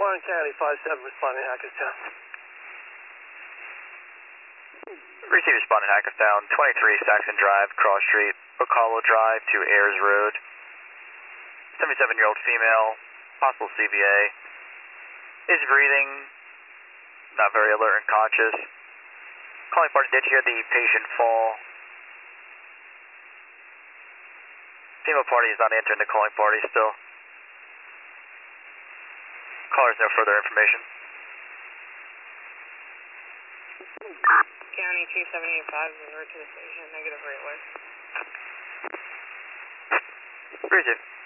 Orange County 57 responding Hackettstown. Receive responding Hackettstown, 23 Saxon Drive, Cross Street, Oak Hollow Drive to Ayers Road. 77-year-old female, possible CVA. Is breathing, not very alert and conscious. Calling party, did you hear the patient fall? Female party is not entering the calling party still. Caller has no further information. County 2785 is over to the station, negative rate alert. Appreciate it.